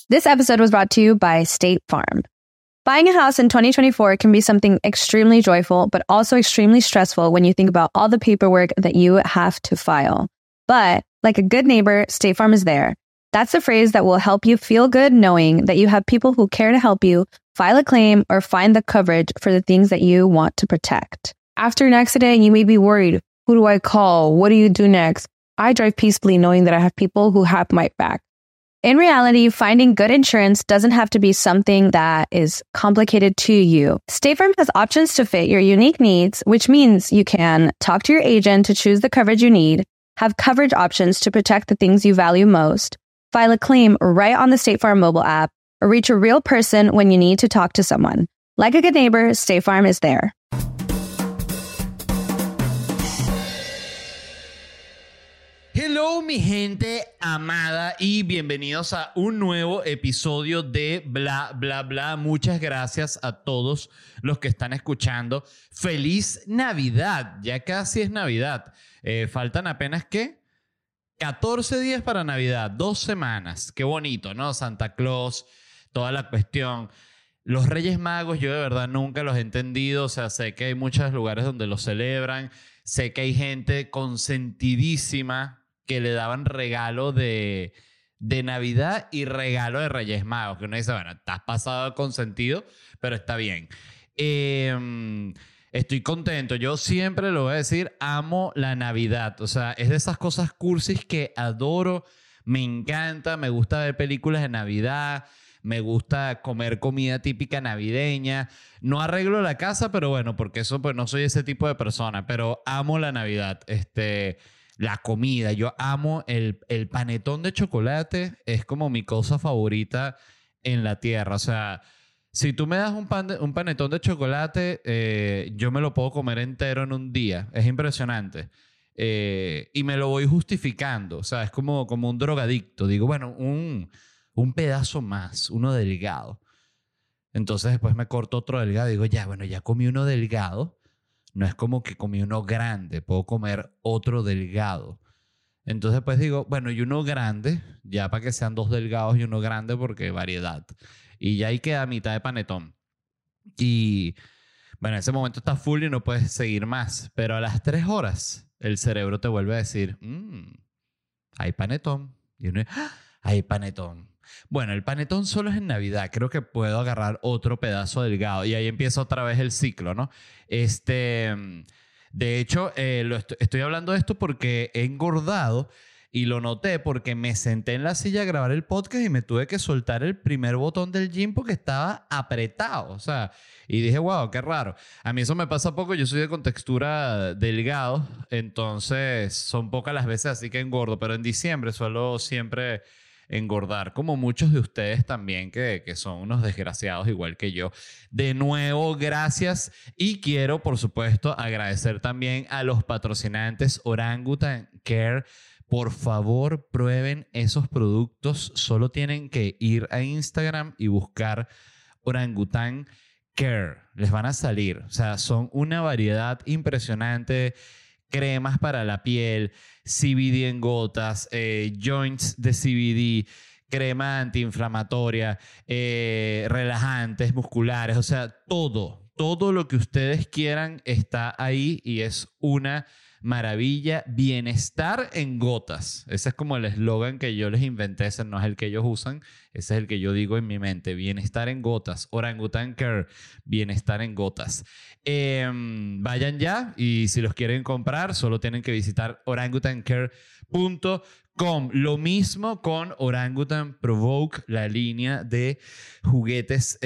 This episode was brought to you by State Farm. Buying a house in 2024 can be something extremely joyful, but also extremely stressful when you think about all the paperwork that you have to file. But like a good neighbor, State Farm is there. That's the phrase that will help you feel good knowing that you have people who care to help you file a claim or find the coverage for the things that you want to protect. After an accident, you may be worried. Who do I call? What do you do next? I drive peacefully knowing that I have people who have my back. In reality, finding good insurance doesn't have to be something that is complicated to you. State Farm has options to fit your unique needs, which means you can talk to your agent to choose the coverage you need, have coverage options to protect the things you value most, file a claim right on the State Farm mobile app, or reach a real person when you need to talk to someone. Like a good neighbor, State Farm is there. Hello, mi gente amada, y bienvenidos a un nuevo episodio de Bla Bla Bla. Muchas gracias a todos los que están escuchando. ¡Feliz Navidad! Ya casi es Navidad. Faltan apenas, ¿qué? 14 días para Navidad, 2 semanas. Qué bonito, ¿no? Santa Claus, toda la cuestión. Los Reyes Magos, yo de verdad nunca los he entendido. O sea, sé que hay muchos lugares donde los celebran. Sé que hay gente consentidísima que le daban regalo de Navidad y regalo de Reyes Magos. Que uno dice, bueno, estás pasado consentido, pero está bien. Estoy contento. Yo siempre lo voy a decir, amo la Navidad. O sea, es de esas cosas cursis que adoro, me encanta, me gusta ver películas de Navidad, me gusta comer comida típica navideña. No arreglo la casa, pero bueno, porque eso pues no soy ese tipo de persona, pero amo la Navidad. La comida, yo amo el panetón de chocolate, es como mi cosa favorita en la tierra. O sea, si tú me das un panetón de chocolate, yo me lo puedo comer entero en un día. Es impresionante. Y me lo voy justificando. O sea, es como un drogadicto. Digo, bueno, un pedazo más, uno delgado. Entonces después me corto otro delgado y digo, ya, bueno, ya comí uno delgado. No es como que comí uno grande, puedo comer otro delgado. Entonces pues digo, bueno, y uno grande, ya para que sean 2 delgados y uno grande porque variedad. Y ya ahí queda mitad de panetón. Y bueno, en ese momento está full y no puedes seguir más. Pero a las 3 horas el cerebro te vuelve a decir, hay panetón. Y uno, ¡ah! Hay panetón. Bueno, el panetón solo es en Navidad. Creo que puedo agarrar otro pedazo delgado. Y ahí empieza otra vez el ciclo, ¿no? De hecho, estoy hablando de esto porque he engordado y lo noté porque me senté en la silla a grabar el podcast y me tuve que soltar el primer botón del gym porque estaba apretado. O sea, y dije, wow, qué raro. A mí eso me pasa poco. Yo soy de contextura delgado, entonces son pocas las veces así que engordo. Pero en diciembre suelo siempre engordar, como muchos de ustedes también que son unos desgraciados igual que yo. De nuevo, gracias, y quiero, por supuesto, agradecer también a los patrocinantes Orangutan Care. Por favor, prueben esos productos. Solo tienen que ir a Instagram y buscar Orangutan Care. Les van a salir. O sea, son una variedad impresionante. Cremas para la piel, CBD en gotas, joints de CBD, crema antiinflamatoria, relajantes musculares. O sea, todo lo que ustedes quieran está ahí y es una maravilla. Bienestar en gotas. Ese es como el eslogan que yo les inventé. Ese no es el que ellos usan. Ese es el que yo digo en mi mente. Bienestar en gotas. Orangutan Care. Bienestar en gotas. Vayan ya y si los quieren comprar solo tienen que visitar orangutancare.com. Lo mismo con Orangutan Provoke, la línea de juguetes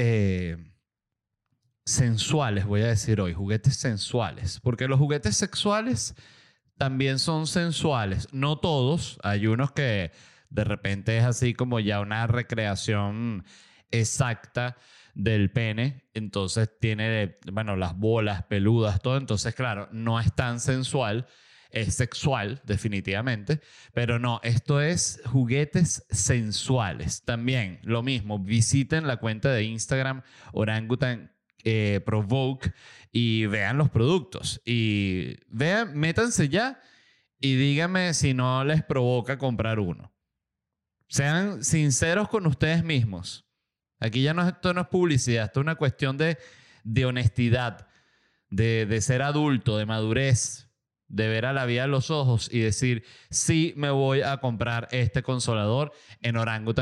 sensuales, voy a decir hoy, juguetes sensuales, porque los juguetes sexuales también son sensuales, no todos, hay unos que de repente es así como ya una recreación exacta del pene, entonces tiene, bueno, las bolas peludas, todo, entonces claro, no es tan sensual, es sexual definitivamente, pero no, esto es juguetes sensuales. También lo mismo, visiten la cuenta de Instagram Orangutan Provoke y vean los productos y métanse ya y díganme si no les provoca comprar uno. Sean sinceros con ustedes mismos. Aquí ya no, esto no es publicidad, esto es una cuestión de honestidad, de ser adulto, de madurez, de ver a la vida a los ojos y decir, sí, me voy a comprar este consolador en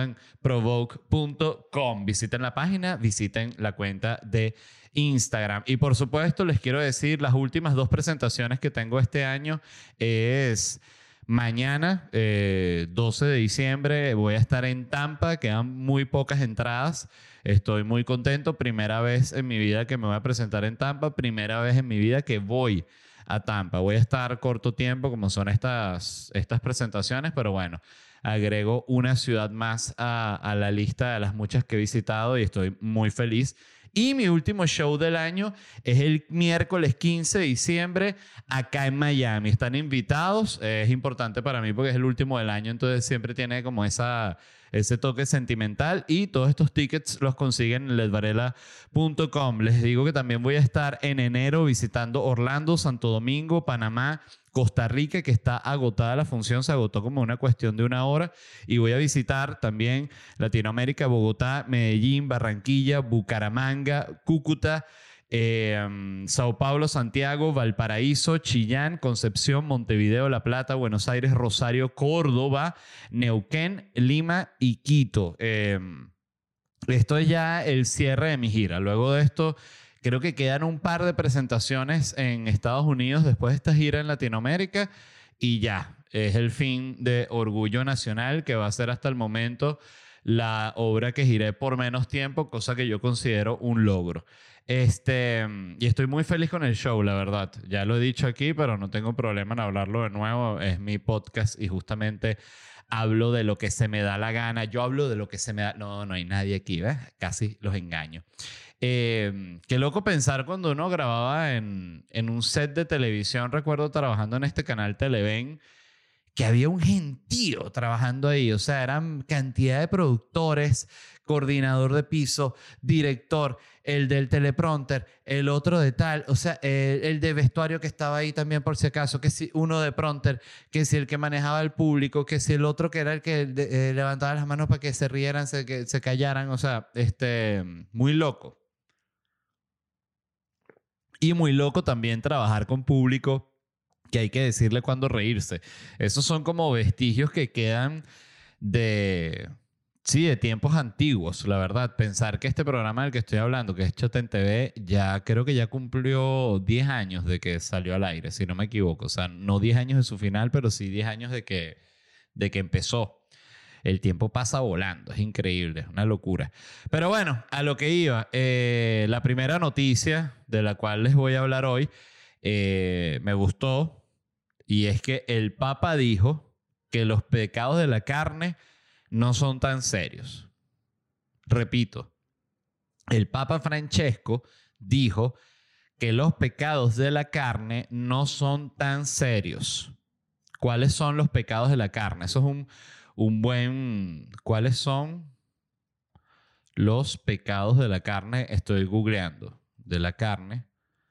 orangutanprovoke.com. Visiten la página, visiten la cuenta de Instagram. Y por supuesto, les quiero decir, las últimas 2 presentaciones que tengo este año es mañana, 12 de diciembre, voy a estar en Tampa. Quedan muy pocas entradas. Estoy muy contento. Primera vez en mi vida que me voy a presentar en Tampa. Primera vez en mi vida que voy a Tampa. Voy a estar corto tiempo como son estas presentaciones, pero bueno, agrego una ciudad más a la lista de las muchas que he visitado y estoy muy feliz. Y mi último show del año es el miércoles 15 de diciembre acá en Miami. Están invitados. Es importante para mí porque es el último del año, entonces siempre tiene como ese toque sentimental. Y todos estos tickets los consiguen en ledvarela.com. Les digo que también voy a estar en enero visitando Orlando, Santo Domingo, Panamá, Costa Rica, que está agotada la función, se agotó como una cuestión de 1 hora. Y voy a visitar también Latinoamérica, Bogotá, Medellín, Barranquilla, Bucaramanga, Cúcuta, Sao Paulo, Santiago, Valparaíso, Chillán, Concepción, Montevideo, La Plata, Buenos Aires, Rosario, Córdoba, Neuquén, Lima y Quito. Esto es ya el cierre de mi gira. Luego de esto, creo que quedan un par de presentaciones en Estados Unidos después de esta gira en Latinoamérica y ya, es el fin de Orgullo Nacional, que va a ser hasta el momento la obra que giré por menos tiempo, cosa que yo considero un logro. Y estoy muy feliz con el show, la verdad. Ya lo he dicho aquí, pero no tengo problema en hablarlo de nuevo. Es mi podcast y justamente hablo de lo que se me da la gana. Yo hablo de lo que se me da... No, no hay nadie aquí, ¿ves? Casi los engaño. Qué loco pensar cuando uno grababa en un set de televisión. Recuerdo trabajando en este canal Televen, que había un gentío trabajando ahí. O sea, eran cantidad de productores, coordinador de piso, director, el del teleprompter, el otro de tal, o sea, el de vestuario que estaba ahí también por si acaso, que si uno de prompter, que si el que manejaba el público, que si el otro que era el que levantaba las manos para que se rieran, que se callaran, o sea, muy loco. Y muy loco también trabajar con público que hay que decirle cuándo reírse. Esos son como vestigios que quedan de... Sí, de tiempos antiguos, la verdad. Pensar que este programa del que estoy hablando, que es Chota TV, ya creo que ya cumplió 10 años de que salió al aire, si no me equivoco. O sea, no 10 años de su final, pero sí 10 años de que empezó. El tiempo pasa volando, es increíble, una locura. Pero bueno, a lo que iba. La primera noticia de la cual les voy a hablar hoy me gustó, y es que el Papa dijo que los pecados de la carne no son tan serios. Repito, el Papa Francesco dijo que los pecados de la carne no son tan serios. ¿Cuáles son los pecados de la carne? Eso es un buen... ¿Cuáles son los pecados de la carne? Estoy googleando. De la carne.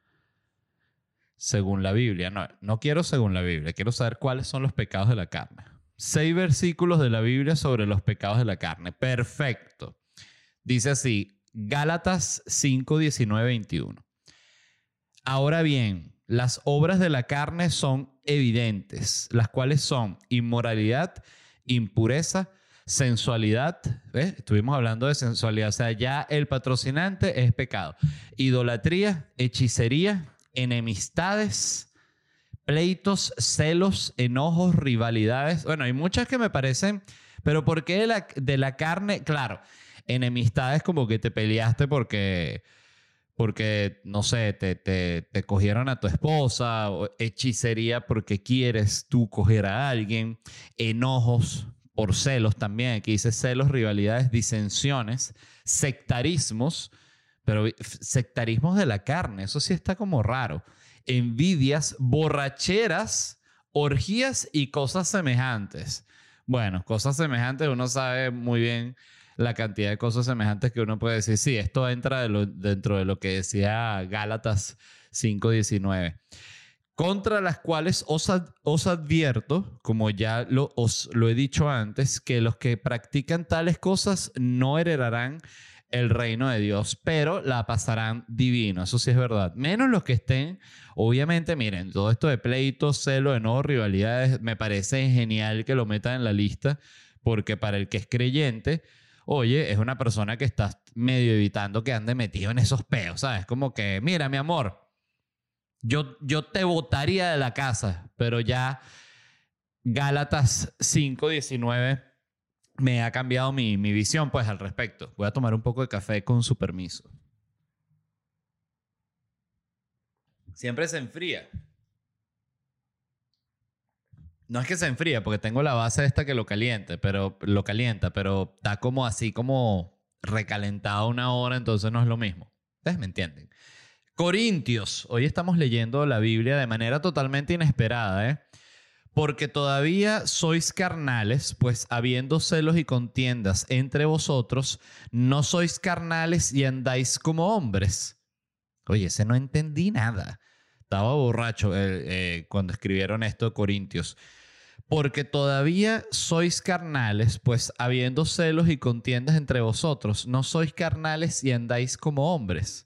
Según la Biblia. No quiero según la Biblia. Quiero saber cuáles son los pecados de la carne. 6 versículos de la Biblia sobre los pecados de la carne. Perfecto. Dice así, Gálatas 5, 19, 21. Ahora bien, las obras de la carne son evidentes, las cuales son inmoralidad, impureza, sensualidad. ¿Ves? Estuvimos hablando de sensualidad. O sea, ya el patrocinante es pecado. Idolatría, hechicería, enemistades, pleitos, celos, enojos, rivalidades. Bueno, hay muchas que me parecen, pero ¿por qué de la carne? Claro, enemistades como que te peleaste porque no sé, te cogieron a tu esposa, o hechicería porque quieres tú coger a alguien, enojos por celos también, aquí dice celos, rivalidades, disensiones, sectarismos, pero sectarismos de la carne, eso sí está como raro. Envidias, borracheras, orgías y cosas semejantes. Bueno, cosas semejantes, uno sabe muy bien la cantidad de cosas semejantes que uno puede decir. Sí, esto entra dentro de lo que decía Gálatas 5:19. contra las cuales os advierto, como ya os lo he dicho antes, que los que practican tales cosas no heredarán el reino de Dios, pero la pasarán divino. Eso sí es verdad. Menos los que estén, obviamente, miren, todo esto de pleitos, celos, enojos, rivalidades, me parece genial que lo metan en la lista, porque para el que es creyente, oye, es una persona que está medio evitando que ande metido en esos peos, ¿sabes? Como que, mira, mi amor, yo te botaría de la casa, pero ya Gálatas 5:19 me ha cambiado mi visión pues al respecto. Voy a tomar un poco de café con su permiso. Siempre se enfría. No es que se enfría porque tengo la base esta que lo calienta, pero está como así como recalentado una hora, entonces no es lo mismo. ¿Ustedes me entienden? Corintios. Hoy estamos leyendo la Biblia de manera totalmente inesperada, ¿eh? Porque todavía sois carnales, pues habiendo celos y contiendas entre vosotros, no sois carnales y andáis como hombres. Oye, ese no entendí nada. Estaba borracho cuando escribieron esto Corintios. Porque todavía sois carnales, pues habiendo celos y contiendas entre vosotros, no sois carnales y andáis como hombres.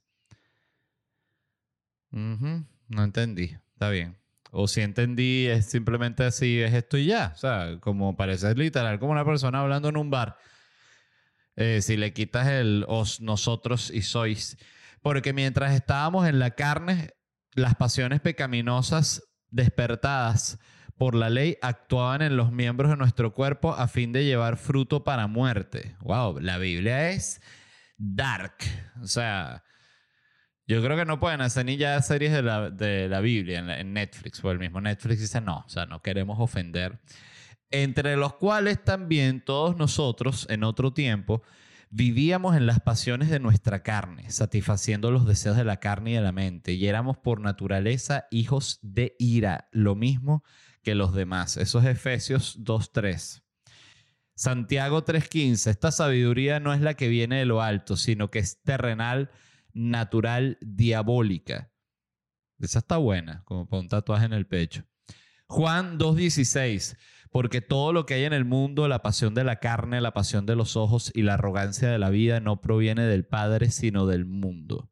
No entendí. Está bien. O si entendí, es simplemente así, es esto y ya. O sea, como parece literal, como una persona hablando en un bar. Si le quitas el os, nosotros y sois. Porque mientras estábamos en la carne, las pasiones pecaminosas despertadas por la ley actuaban en los miembros de nuestro cuerpo a fin de llevar fruto para muerte. Wow, la Biblia es dark. O sea, yo creo que no pueden hacer ni ya series de la Biblia en Netflix, porque el mismo Netflix dice no, o sea, no queremos ofender. Entre los cuales también todos nosotros en otro tiempo vivíamos en las pasiones de nuestra carne, satisfaciendo los deseos de la carne y de la mente, y éramos por naturaleza hijos de ira, lo mismo que los demás. Eso es Efesios 2:3. Santiago 3:15. Esta sabiduría no es la que viene de lo alto, sino que es terrenal, natural, diabólica. Esa está buena, como para un tatuaje en el pecho. Juan 2:16. Porque todo lo que hay en el mundo, la pasión de la carne, la pasión de los ojos y la arrogancia de la vida, no proviene del Padre, sino del mundo.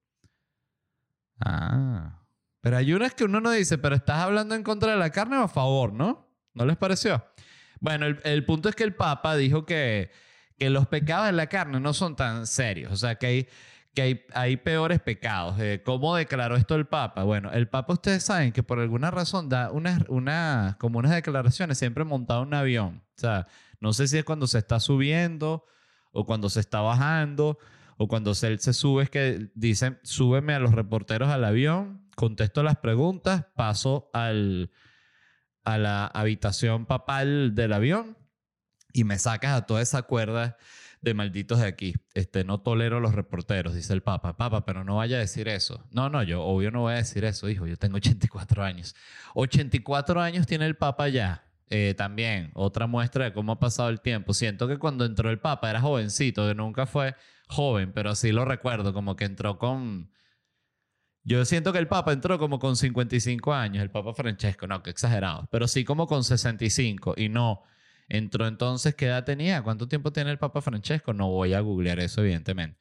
Ah. Pero hay unas que uno no dice, pero ¿estás hablando en contra de la carne o a favor, no? ¿No les pareció? Bueno, el punto es que el Papa dijo que los pecados de la carne no son tan serios. O sea, que hay peores pecados. ¿Cómo declaró esto el Papa? Bueno, el Papa, ustedes saben que por alguna razón da como unas declaraciones siempre montado en un avión. O sea, no sé si es cuando se está subiendo o cuando se está bajando o cuando él se sube, es que dicen, súbeme a los reporteros al avión, contesto las preguntas, paso a la habitación papal del avión y me sacas a toda esa cuerda de malditos de aquí. No tolero a los reporteros, dice el Papa. Papa, pero no vaya a decir eso. No, yo obvio no voy a decir eso, hijo. Yo tengo 84 años. 84 años tiene el Papa ya. También, otra muestra de cómo ha pasado el tiempo. Siento que cuando entró el Papa era jovencito, que nunca fue joven, pero sí lo recuerdo, como que entró con... Yo siento que el Papa entró como con 55 años, el Papa Francesco, no, qué exagerado, pero sí como con 65 y no... Entró entonces, ¿qué edad tenía? ¿Cuánto tiempo tiene el Papa Francesco? No voy a googlear eso, evidentemente.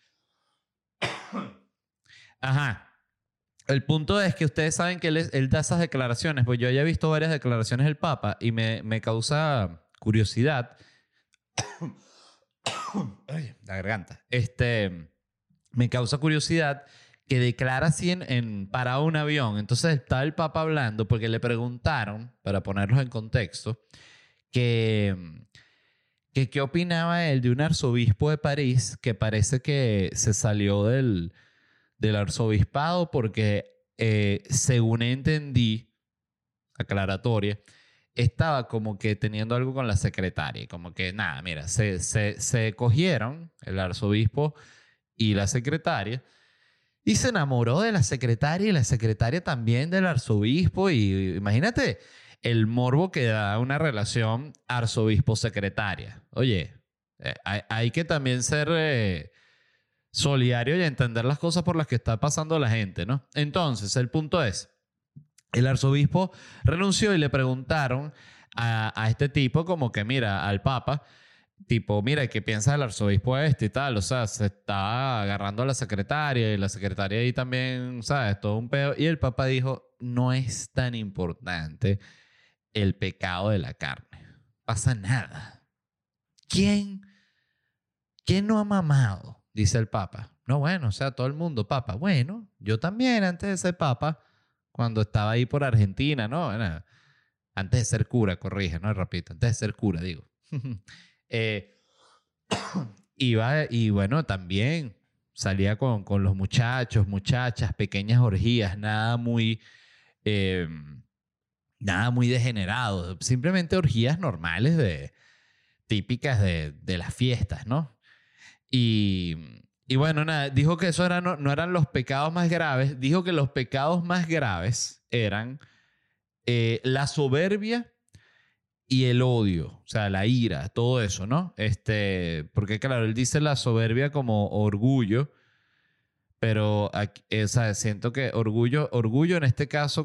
Ajá. El punto es que ustedes saben que él da esas declaraciones, pues yo ya he visto varias declaraciones del Papa y me causa curiosidad. Ay, la garganta. Me causa curiosidad que declara así parado un avión. Entonces está el Papa hablando porque le preguntaron, para ponerlos en contexto, que qué opinaba él de un arzobispo de París que parece que se salió del arzobispado porque, según entendí, aclaratoria, estaba como que teniendo algo con la secretaria. Como que, nada, mira, se cogieron el arzobispo y la secretaria y se enamoró de la secretaria y la secretaria también del arzobispo. Y imagínate el morbo que da una relación arzobispo-secretaria. Oye, hay que también ser solidario y entender las cosas por las que está pasando la gente, ¿no? Entonces, el punto es, El arzobispo renunció y le preguntaron a este tipo como que, mira, al papa, tipo, mira, ¿qué piensa el arzobispo este y tal? O sea, se está agarrando a la secretaria y la secretaria ahí también, ¿sabes? Todo un pedo. Y el papa dijo, no es tan importante el pecado de la carne. Pasa nada. ¿Quién no ha mamado? Dice el papa. No, bueno, o sea, todo el mundo, papa. Bueno, yo también antes de ser papa, cuando estaba ahí por Argentina, ¿no? Bueno, antes de ser cura, corrige, no repito, antes de ser cura, digo. eh, Iba y bueno, también salía con los muchachos, muchachas, pequeñas orgías, eh, nada muy degenerado, simplemente orgías normales típicas de las fiestas, ¿no? Y, y bueno, nada, dijo que eso no eran los pecados más graves, dijo que los pecados más graves eran la soberbia y el odio, o sea, la ira, todo eso, ¿no? Porque claro, él dice la soberbia como orgullo, pero aquí, o sea, siento que orgullo en este caso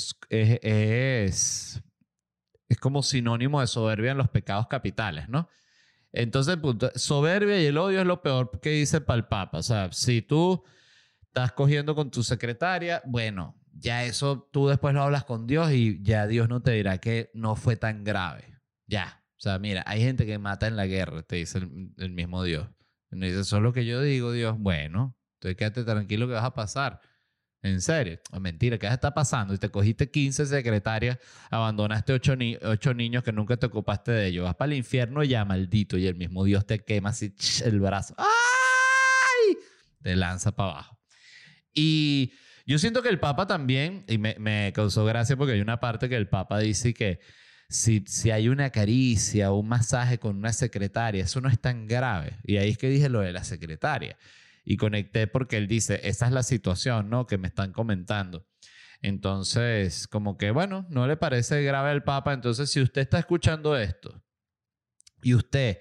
es como sinónimo de soberbia en los pecados capitales, ¿no? Entonces, punto, soberbia y el odio es lo peor que dice para el Papa. O sea, si tú estás cogiendo con tu secretaria, bueno, ya eso tú después lo hablas con Dios y ya Dios no te dirá que no fue tan grave. Ya. O sea, mira, hay gente que mata en la guerra, te dice el mismo Dios. Y me dice, eso es lo que yo digo, Dios. Bueno, entonces quédate tranquilo que vas a pasar. En serio. Mentira, ¿qué está pasando? Y te cogiste 15 secretarias, abandonaste 8 niños que nunca te ocupaste de ellos. Vas para el infierno ya, maldito. Y el mismo Dios te quema así el brazo. ¡Ay! Te lanza para abajo. Y yo siento que el Papa también, y me causó gracia porque hay una parte que el Papa dice que si hay una caricia o un masaje con una secretaria, eso no es tan grave. Y ahí es que dije lo de la secretaria. Y conecté porque él dice, esa es la situación, ¿no? Que me están comentando. Entonces, como que, bueno, no le parece grave al Papa. Entonces, si usted está escuchando esto y usted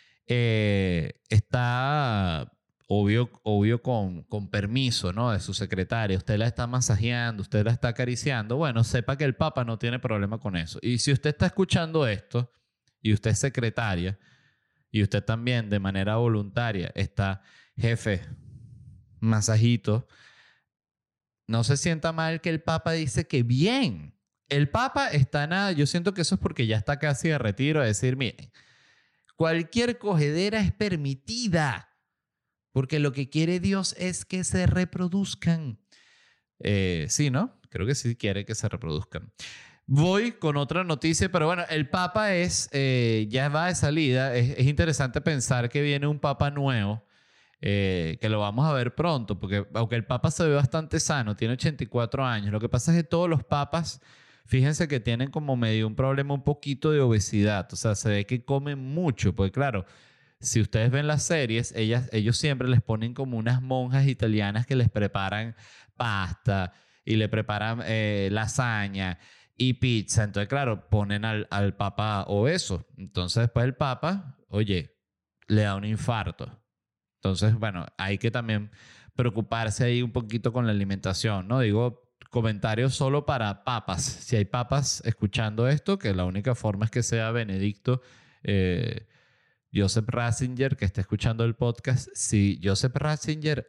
está obvio con permiso, ¿no? De su secretaria, usted la está masajeando, usted la está acariciando, bueno, sepa que el Papa no tiene problema con eso. Y si usted está escuchando esto y usted es secretaria y usted también de manera voluntaria está, jefe, masajito, no se sienta mal que el Papa dice que bien. El Papa está nada, yo siento que eso es porque ya está casi de retiro, es decir, miren, cualquier cogedera es permitida. Porque lo que quiere Dios es que se reproduzcan. Sí, ¿no? Creo que sí quiere que se reproduzcan. Voy con otra noticia, pero bueno, el Papa ya va de salida. Es interesante pensar que viene un Papa nuevo, que lo vamos a ver pronto, porque aunque el Papa se ve bastante sano, tiene 84 años, lo que pasa es que todos los papas, fíjense que tienen como medio un problema un poquito de obesidad. O sea, se ve que comen mucho, porque claro, si ustedes ven las series, ellos siempre les ponen como unas monjas italianas que les preparan pasta y le preparan lasaña y pizza. Entonces, claro, ponen al papa obeso. Entonces, después el papa, oye, le da un infarto. Entonces, bueno, hay que también preocuparse ahí un poquito con la alimentación, ¿no? Digo, comentarios solo para papas. Si hay papas escuchando esto, que la única forma es que sea Benedicto Joseph Ratzinger, que está escuchando el podcast. Si Joseph Ratzinger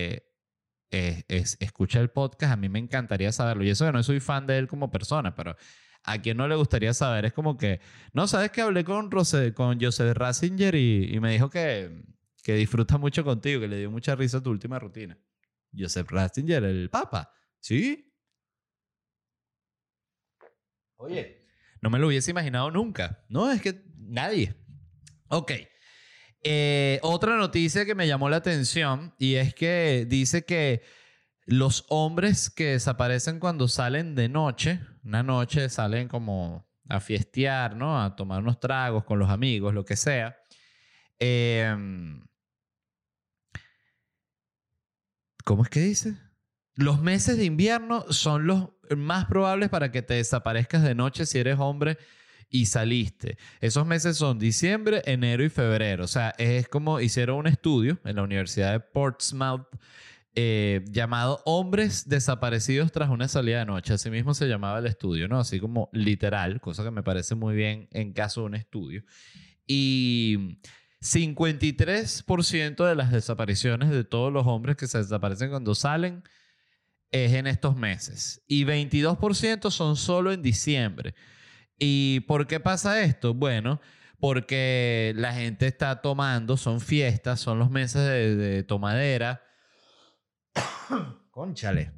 escucha el podcast, a mí me encantaría saberlo. Y eso que no soy fan de él como persona, pero a quien no le gustaría saber es como que, no, sabes que hablé con Joseph Ratzinger y me dijo que disfruta mucho contigo, que le dio mucha risa tu última rutina. Joseph Ratzinger, el Papa. ¿Sí? Oye, no me lo hubiese imaginado nunca. No, es que nadie. Ok. Otra noticia que me llamó la atención y es que dice que los hombres que desaparecen cuando salen de noche, una noche salen como a fiestear, ¿no? A tomar unos tragos con los amigos, lo que sea. ¿Cómo es que dice? Los meses de invierno son los más probables para que te desaparezcas de noche si eres hombre y saliste. Esos meses son diciembre, enero y febrero. O sea, es como hicieron un estudio en la Universidad de Portsmouth llamado Hombres desaparecidos tras una salida de noche. Así mismo se llamaba el estudio, ¿no? Así como literal, cosa que me parece muy bien en caso de un estudio. Y 53% de las desapariciones de todos los hombres que se desaparecen cuando salen es en estos meses. Y 22% son solo en diciembre. ¿Y por qué pasa esto? Bueno, porque la gente está tomando, son fiestas, son los meses de tomadera. Cónchale.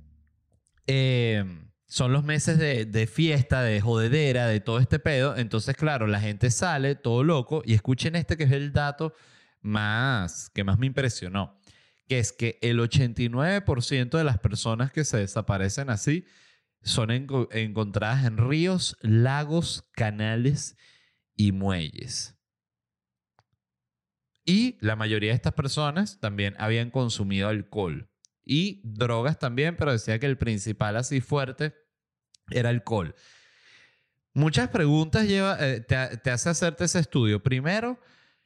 Son los meses de fiesta, de jodedera, de todo este pedo. Entonces, claro, la gente sale todo loco. Y escuchen este que es el dato que más me impresionó. Que es que el 89% de las personas que se desaparecen así son encontradas en ríos, lagos, canales y muelles. Y la mayoría de estas personas también habían consumido alcohol. Y drogas también, pero decía que el principal así fuerte era alcohol. Muchas preguntas te hace hacerte ese estudio. Primero,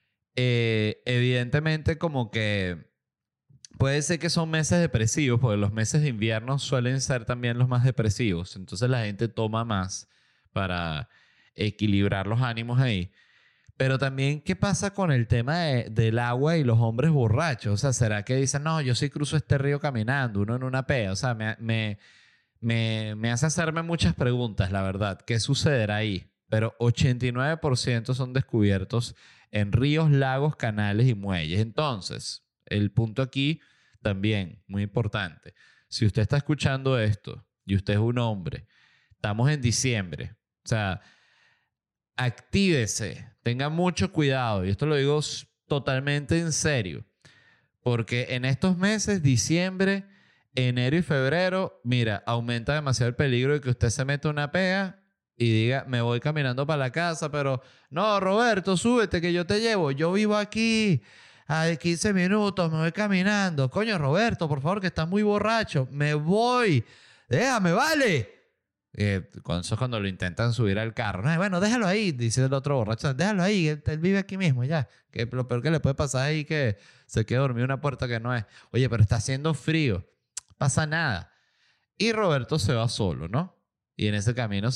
evidentemente como que puede ser que son meses depresivos, porque los meses de invierno suelen ser también los más depresivos. Entonces la gente toma más para equilibrar los ánimos ahí. Pero también, ¿qué pasa con el tema del agua y los hombres borrachos? O sea, ¿será que dicen, no, yo sí cruzo este río caminando, uno en una pea? O sea, me hace hacerme muchas preguntas, la verdad. ¿Qué sucederá ahí? Pero 89% son descubiertos en ríos, lagos, canales y muelles. Entonces, el punto aquí también, muy importante. Si usted está escuchando esto y usted es un hombre, estamos en diciembre. O sea, actívese, tenga mucho cuidado. Y esto lo digo totalmente en serio. Porque en estos meses, diciembre, enero y febrero, mira, aumenta demasiado el peligro de que usted se meta una pega y diga, me voy caminando para la casa, pero no, Roberto, súbete que yo te llevo. Yo vivo aquí a 15 minutos, me voy caminando. Coño, Roberto, por favor, que estás muy borracho. Me voy. Déjame, vale. Eso es cuando lo intentan subir al carro. No, bueno, déjalo ahí, dice el otro borracho. Déjalo ahí, él vive aquí mismo ya. Que lo peor que le puede pasar ahí es que se quede dormido en una puerta que no es. Oye, pero está haciendo frío. Pasa nada. Y Roberto se va solo, ¿no? Y en ese camino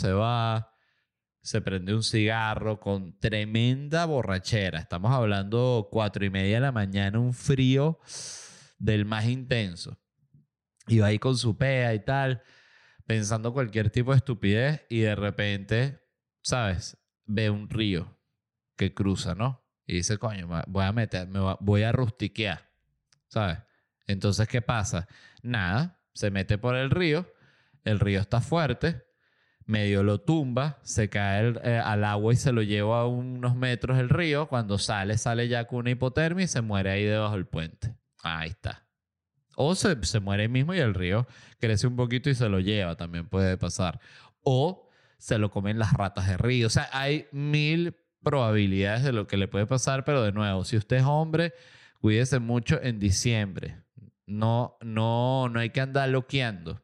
se prende un cigarro con tremenda borrachera. Estamos hablando 4:30 de la mañana, un frío del más intenso. Y va ahí con su pea y tal, pensando cualquier tipo de estupidez y de repente, ¿sabes? Ve un río que cruza, ¿no? Y dice, coño, voy a rustiquear, ¿sabes? Entonces, ¿qué pasa? Nada, se mete por el río está fuerte, medio lo tumba, se cae al agua y se lo lleva a unos metros el río. Cuando sale ya con una hipotermia y se muere ahí debajo del puente. Ahí está. O se muere ahí mismo y el río crece un poquito y se lo lleva, también puede pasar. O se lo comen las ratas de río. O sea, hay 1000 probabilidades de lo que le puede pasar, pero de nuevo, si usted es hombre, cuídese mucho en diciembre. No hay que andar loqueando.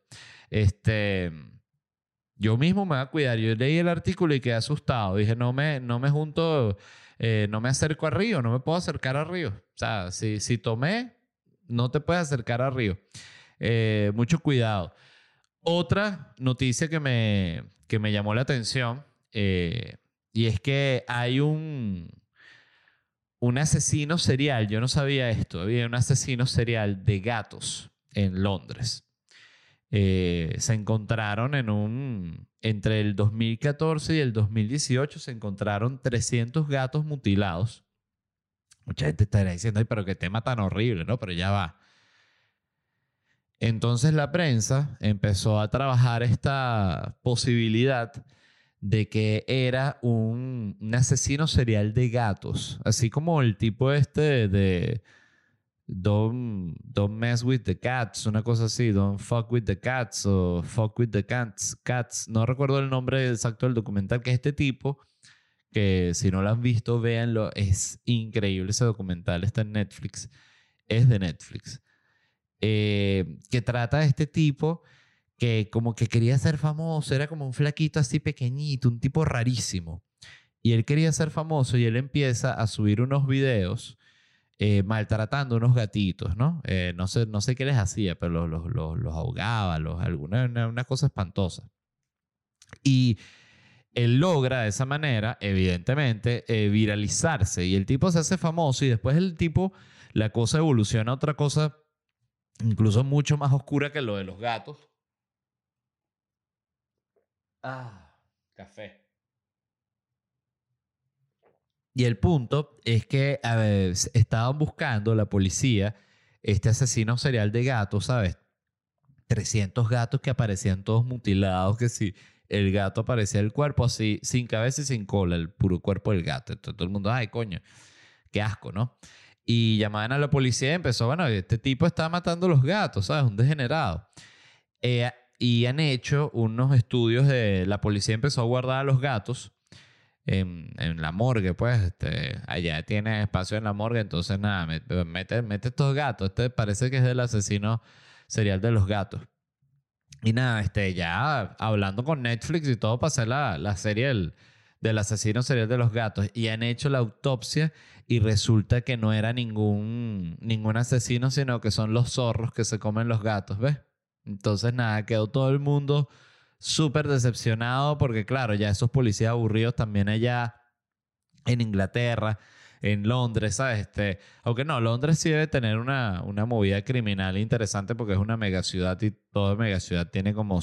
Yo mismo me voy a cuidar. Yo leí el artículo y quedé asustado. Dije, no me junto, no me acerco a río, no me puedo acercar a río. O sea, si tomé, no te puedes acercar a río. Mucho cuidado. Otra noticia que me llamó la atención, y es que hay un asesino serial. Yo no sabía esto. Había un asesino serial de gatos en Londres. Se encontraron entre el 2014 y el 2018 se encontraron 300 gatos mutilados. Mucha gente estará diciendo, ay, pero qué tema tan horrible, ¿no? Pero ya va. Entonces la prensa empezó a trabajar esta posibilidad de que era un asesino serial de gatos, así como el tipo de Don't mess with the cats, una cosa así, don't fuck with the cats o fuck with the cats. No recuerdo el nombre exacto del documental, que es este tipo, que si no lo han visto, véanlo, es increíble ese documental, está en Netflix, es de Netflix, que trata de este tipo que como que quería ser famoso, era como un flaquito así pequeñito, un tipo rarísimo, y él quería ser famoso y él empieza a subir unos videos maltratando unos gatitos, ¿no? No sé qué les hacía, pero los ahogaba, una cosa espantosa. Y él logra de esa manera, evidentemente, viralizarse. Y el tipo se hace famoso y después el tipo, la cosa evoluciona a otra cosa incluso mucho más oscura que lo de los gatos. Ah, café. Y el punto es que a ver, estaban buscando la policía este asesino serial de gatos, ¿sabes? 300 gatos que aparecían todos mutilados, que si el gato aparecía el cuerpo así, sin cabeza y sin cola, el puro cuerpo del gato. Entonces todo el mundo, ay, coño, qué asco, ¿no? Y llamaban a la policía y empezó, bueno, este tipo está matando a los gatos, ¿sabes? Un degenerado. Y han hecho unos estudios de, la policía empezó a guardar a los gatos en la morgue, pues, allá tiene espacio en la morgue, entonces nada, mete estos gatos, este parece que es del asesino serial de los gatos. Y nada, ya hablando con Netflix y todo, pasé la serie del asesino serial de los gatos y han hecho la autopsia y resulta que no era ningún asesino, sino que son los zorros que se comen los gatos, ¿ves? Entonces nada, quedó todo el mundo súper decepcionado porque claro, ya esos policías aburridos también allá en Inglaterra, en Londres, ¿sabes? Aunque no, Londres sí debe tener una movida criminal interesante porque es una megaciudad y toda megaciudad tiene como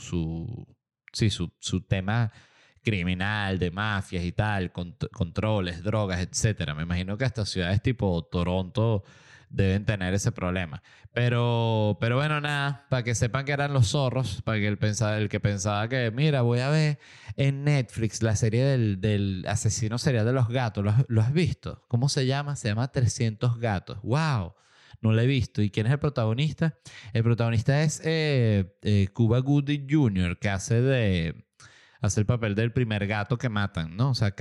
su tema criminal, de mafias y tal, controles, drogas, etcétera. Me imagino que hasta ciudades tipo Toronto deben tener ese problema. Pero bueno, nada, para que sepan que eran los zorros, para que el que pensaba que, mira, voy a ver en Netflix la serie del asesino serial de los gatos. ¿Lo has visto? ¿Cómo se llama? Se llama 300 gatos. ¡Wow! No lo he visto. ¿Y quién es el protagonista? El protagonista es Cuba Gooding Jr., que hace el papel del primer gato que matan, ¿no? O sea,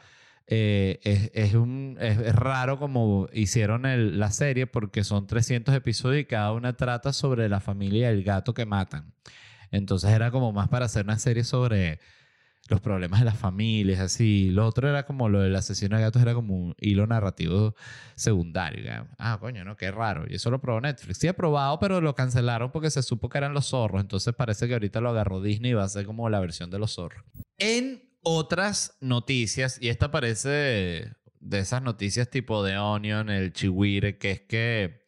es raro como hicieron la serie porque son 300 episodios y cada una trata sobre la familia del gato que matan. Entonces era como más para hacer una serie sobre los problemas de las familias, así. Lo otro era como lo del asesino de gatos, era como un hilo narrativo secundario. Ah, coño, no, qué raro. Y eso lo probó Netflix. Sí, he probado, pero lo cancelaron porque se supo que eran los zorros. Entonces parece que ahorita lo agarró Disney y va a ser como la versión de los zorros. En otras noticias, y esta parece de esas noticias tipo de Onion, el Chihuire, que es que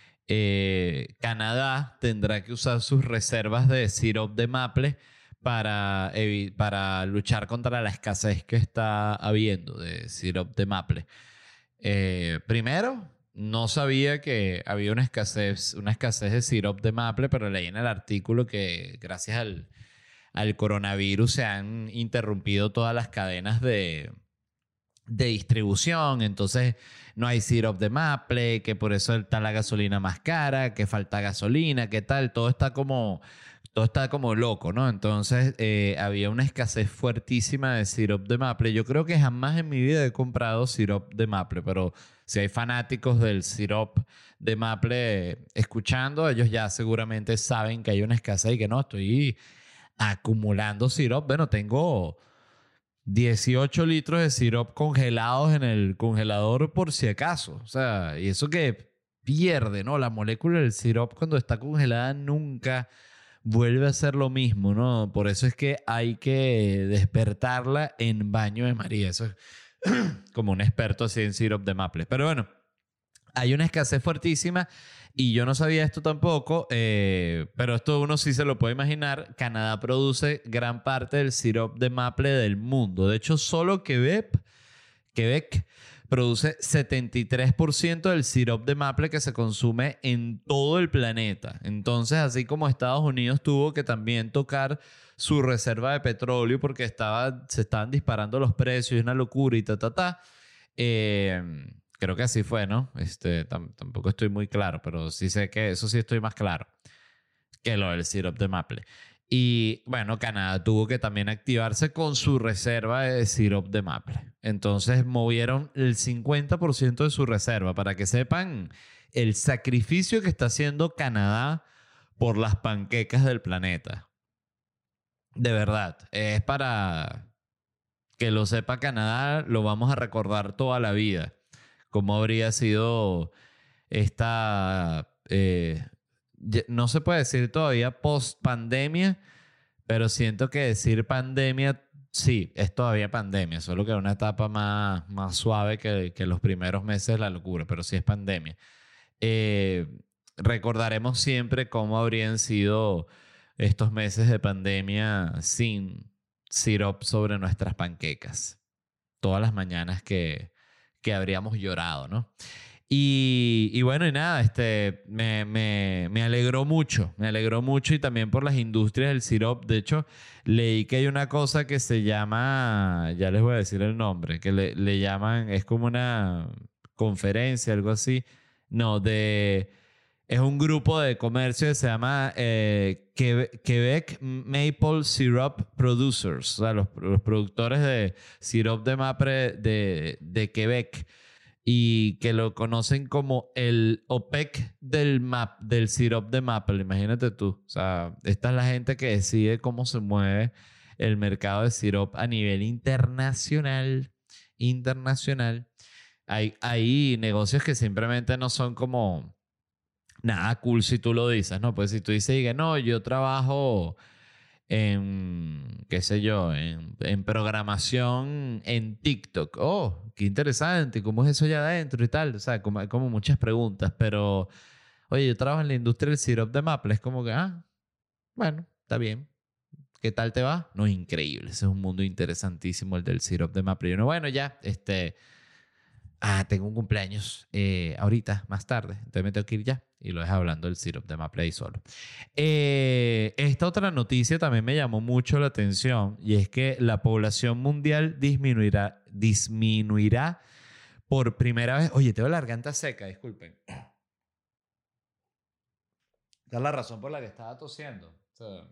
Canadá tendrá que usar sus reservas de sirope de maple para luchar contra la escasez que está habiendo de sirope de maple. Primero, no sabía que había una escasez de sirope de maple, pero leí en el artículo que gracias al coronavirus se han interrumpido todas las cadenas de distribución, entonces no hay syrup de maple, que por eso está la gasolina más cara, que falta gasolina, que tal, todo está como loco, ¿no? Entonces había una escasez fuertísima de syrup de maple. Yo creo que jamás en mi vida he comprado syrup de maple, pero si hay fanáticos del syrup de maple escuchando, ellos ya seguramente saben que hay una escasez y que no, estoy acumulando syrup. Bueno, tengo 18 litros de sirope congelados en el congelador por si acaso. O sea, y eso que pierde, ¿no? La molécula del sirope cuando está congelada nunca vuelve a ser lo mismo, ¿no? Por eso es que hay que despertarla en baño de María. Eso es como un experto así en sirope de maple. Pero bueno, hay una escasez fuertísima y yo no sabía esto tampoco, pero esto uno sí se lo puede imaginar. Canadá produce gran parte del sirope de maple del mundo. De hecho, solo Quebec produce 73% del sirope de maple que se consume en todo el planeta. Entonces, así como Estados Unidos tuvo que también tocar su reserva de petróleo porque se estaban disparando los precios, una locura y creo que así fue, ¿no? Tampoco estoy muy claro, pero sí sé que eso sí estoy más claro que lo del syrup de maple. Y bueno, Canadá tuvo que también activarse con su reserva de syrup de maple. Entonces movieron el 50% de su reserva. Para que sepan el sacrificio que está haciendo Canadá por las panquecas del planeta. De verdad, es para que lo sepa Canadá, lo vamos a recordar toda la vida cómo habría sido esta, no se puede decir todavía post pandemia, pero siento que decir pandemia, sí, es todavía pandemia, solo que es una etapa más suave que los primeros meses de la locura, pero sí es pandemia. Eh, Recordaremos siempre cómo habrían sido estos meses de pandemia sin sirope sobre nuestras panquecas. Todas las mañanas que habríamos llorado, ¿no? Y bueno, y nada, me alegró mucho y también por las industrias del sirope. De hecho, leí que hay una cosa que se llama, ya les voy a decir el nombre, que le llaman, es como una conferencia, algo así. No, es un grupo de comercio que se llama Quebec Maple Syrup Producers, o sea, los productores de sirope de maple de Quebec y que lo conocen como el OPEC del sirope de maple, imagínate tú. O sea, esta es la gente que decide cómo se mueve el mercado de sirope a nivel internacional. Internacional. Hay negocios que simplemente no son como nada cool si tú lo dices, ¿no? Pues si tú dices, diga, no, yo trabajo en, qué sé yo, en programación en TikTok. Oh, qué interesante, ¿cómo es eso allá adentro y tal? O sea, como muchas preguntas, pero, oye, yo trabajo en la industria del sirope de maple, es como que, bueno, está bien. ¿Qué tal te va? No, increíble, ese es un mundo interesantísimo el del sirope de maple. Y uno, bueno, ya, tengo un cumpleaños ahorita, más tarde, entonces me tengo que ir ya. Y lo deja hablando del syrup de Maple ahí solo. Esta otra noticia también me llamó mucho la atención y es que la población mundial disminuirá por primera vez. Oye, tengo la garganta seca, disculpen. Esta es la razón por la que estaba tosiendo. O sea,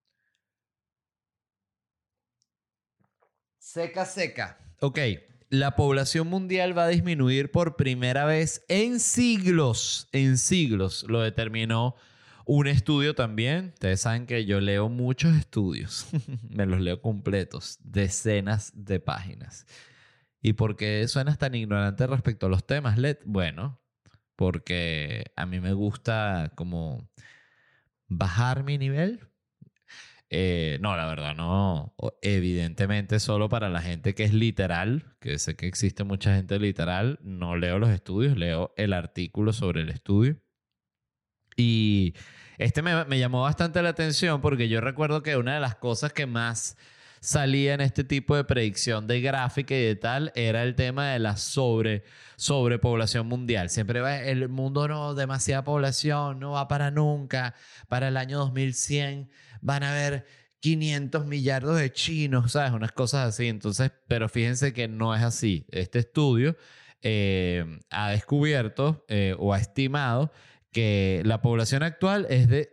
seca, seca. Ok. La población mundial va a disminuir por primera vez en siglos. En siglos. Lo determinó un estudio también. Ustedes saben que yo leo muchos estudios. Me los leo completos. Decenas de páginas. ¿Y por qué suenas tan ignorante respecto a los temas, Led? Bueno, porque a mí me gusta como bajar mi nivel. No, la verdad, no. Evidentemente, solo para la gente que es literal, que sé que existe mucha gente literal, no leo los estudios, leo el artículo sobre el estudio. Y me llamó bastante la atención porque yo recuerdo que una de las cosas que más salía en este tipo de predicción de gráfica y de tal era el tema de la sobrepoblación mundial. Siempre va el mundo, no, demasiada población, no va para nunca. Para el año 2100 van a haber 500 millardos de chinos, ¿sabes? Unas cosas así. Entonces, pero fíjense que no es así. Este estudio ha descubierto o ha estimado que la población actual es de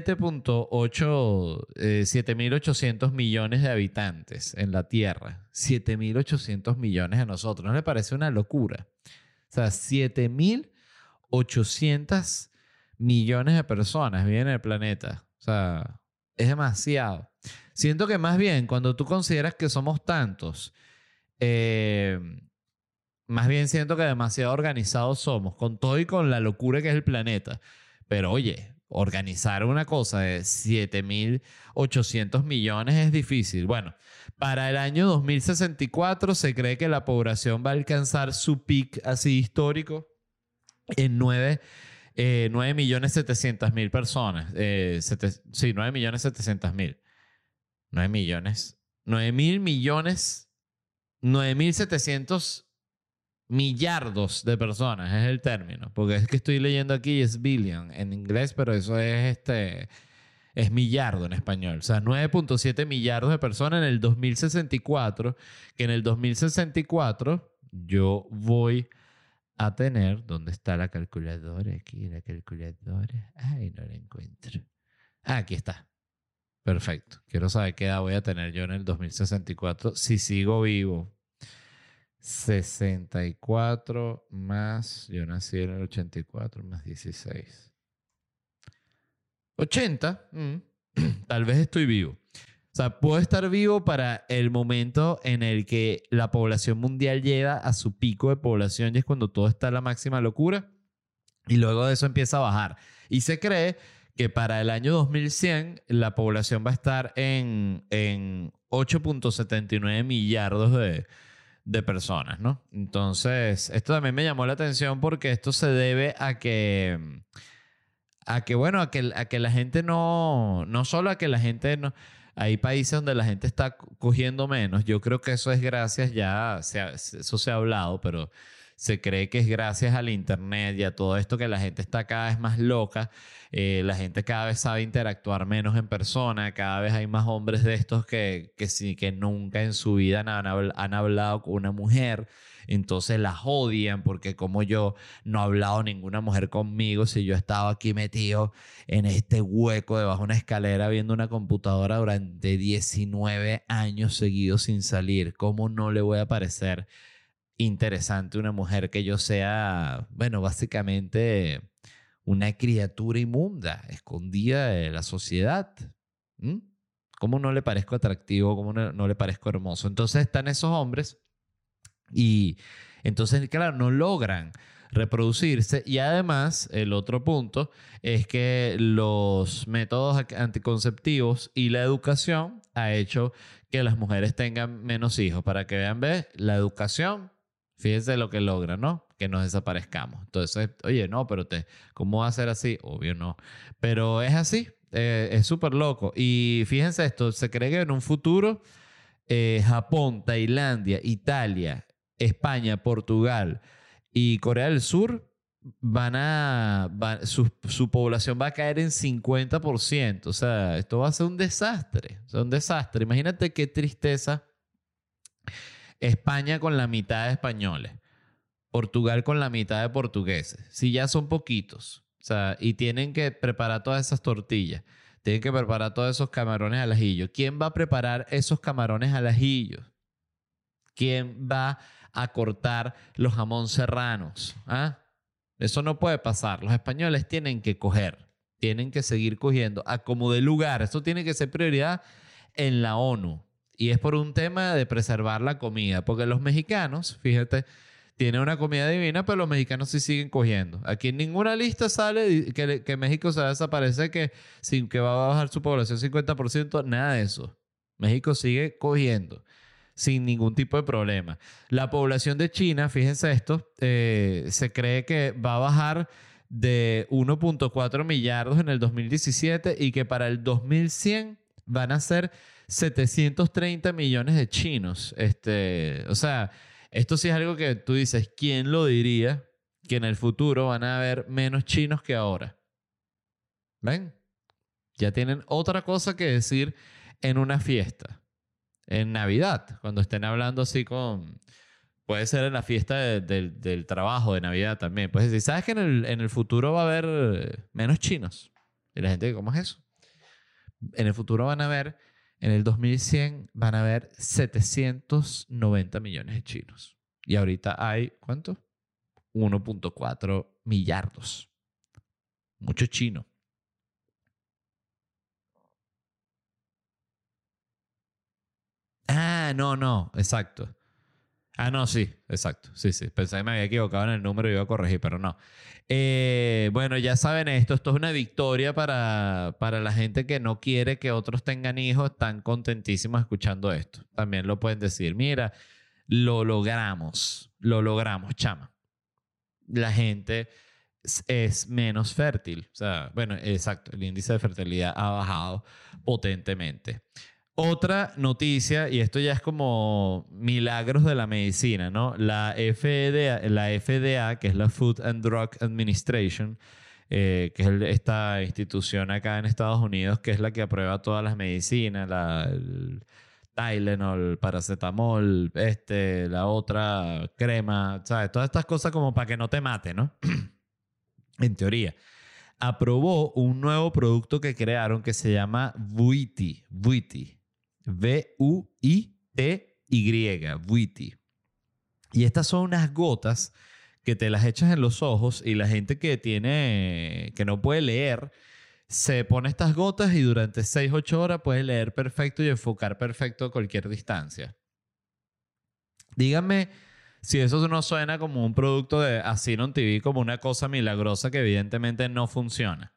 7.800 millones de habitantes en la Tierra. 7.800 millones a nosotros. ¿No le parece una locura? O sea, 7.800 millones de personas viven en el planeta. O sea, es demasiado. Siento que más bien cuando tú consideras que somos tantos, eh, más bien siento que demasiado organizados somos, con todo y con la locura que es el planeta. Pero oye, organizar una cosa de 7.800 millones es difícil. Bueno, para el año 2064 se cree que la población va a alcanzar su peak así histórico en 9.700.000 personas. Sí, 9.700.000. 9 millones. 9.000 millones. 9.700 millardos de personas es el término, porque es que estoy leyendo aquí es billion en inglés, pero eso es millardo en español. O sea, 9.7 millardos de personas en el 2064, que en el 2064 yo voy a tener, ¿dónde está la calculadora? Aquí la calculadora. Ay, no la encuentro. Aquí está. Perfecto. Quiero saber qué edad voy a tener yo en el 2064 si sigo vivo. 64 más, yo nací en el 84 más 16. 80, tal vez estoy vivo. O sea, puedo estar vivo para el momento en el que la población mundial llega a su pico de población y es cuando todo está a la máxima locura y luego de eso empieza a bajar. Y se cree que para el año 2100 la población va a estar en 8.79 millardos de personas, ¿no? Entonces, esto también me llamó la atención porque esto se debe bueno, a que la gente no solo a que la gente no, hay países donde la gente está cogiendo menos. Yo creo que eso es gracias eso se ha hablado, pero se cree que es gracias al internet y a todo esto que la gente está cada vez más loca. La gente cada vez sabe interactuar menos en persona. Cada vez hay más hombres de estos que sí, que nunca en su vida han hablado con una mujer. Entonces las odian porque como yo no ha hablado ninguna mujer conmigo si yo estaba aquí metido en este hueco debajo de una escalera viendo una computadora durante 19 años seguidos sin salir. ¿Cómo no le voy a parecer interesante una mujer que yo sea, bueno, básicamente una criatura inmunda, escondida de la sociedad? ¿Mm? ¿Cómo no le parezco atractivo? ¿Cómo no le parezco hermoso? Entonces están esos hombres y entonces, claro, no logran reproducirse. Y además, el otro punto es que los métodos anticonceptivos y la educación ha hecho que las mujeres tengan menos hijos. Para que vean, ¿ves? La educación, fíjense lo que logra, ¿no? Que nos desaparezcamos. Entonces, oye, no, pero ¿cómo va a ser así? Obvio no. Pero es así, es súper loco. Y fíjense esto, se cree que en un futuro Japón, Tailandia, Italia, España, Portugal y Corea del Sur su población va a caer en 50%. O sea, esto va a ser un desastre. O sea, un desastre. Imagínate qué tristeza. España con la mitad de españoles. Portugal con la mitad de portugueses. Si ya son poquitos. O sea, y tienen que preparar todas esas tortillas. Tienen que preparar todos esos camarones al ajillo. ¿Quién va a preparar esos camarones al ajillo? ¿Quién va a cortar los jamón serranos? ¿Ah? Eso no puede pasar. Los españoles tienen que coger, tienen que seguir cogiendo a como de lugar. Esto tiene que ser prioridad en la ONU. Y es por un tema de preservar la comida. Porque los mexicanos, fíjate, tienen una comida divina, pero los mexicanos sí siguen cogiendo. Aquí en ninguna lista sale que México se va a desaparecer, que va a bajar su población 50%. Nada de eso. México sigue cogiendo sin ningún tipo de problema. La población de China, fíjense esto, se cree que va a bajar de 1.4 millardos en el 2017 y que para el 2100 van a ser 730 millones de chinos. O sea, esto sí es algo que tú dices, ¿quién lo diría que en el futuro van a haber menos chinos que ahora? ¿Ven? Ya tienen otra cosa que decir en una fiesta. En Navidad, cuando estén hablando así con... Puede ser en la fiesta del trabajo de Navidad también. Puedes decir, ¿sabes que en el futuro va a haber menos chinos? Y la gente, ¿cómo es eso? En el futuro van a haber, en el 2100 van a haber 790 millones de chinos. Y ahorita hay, ¿cuánto? 1.4 millardos. Mucho chino. Ah, no, exacto. Ah, no, sí, exacto. Sí. Pensé que me había equivocado en el número y iba a corregir, pero no. Bueno, ya saben esto es una victoria para la gente que no quiere que otros tengan hijos. Están contentísimos escuchando esto. También lo pueden decir, mira, lo logramos, chama. La gente es menos fértil. O sea, bueno, exacto, el índice de fertilidad ha bajado potentemente. Otra noticia, y esto ya es como milagros de la medicina, ¿no? La FDA, que es la Food and Drug Administration, que es esta institución acá en Estados Unidos, que es la que aprueba todas las medicinas, el Tylenol, paracetamol, la otra crema, ¿sabes? Todas estas cosas como para que no te mate, ¿no? En teoría. Aprobó un nuevo producto que crearon que se llama Vuity. V-U-I-T-Y. Vuity. Y estas son unas gotas que te las echas en los ojos y la gente que no puede leer se pone estas gotas y durante 6-8 horas puede leer perfecto y enfocar perfecto a cualquier distancia. Díganme si eso no suena como un producto de Asylum TV, como una cosa milagrosa que evidentemente no funciona.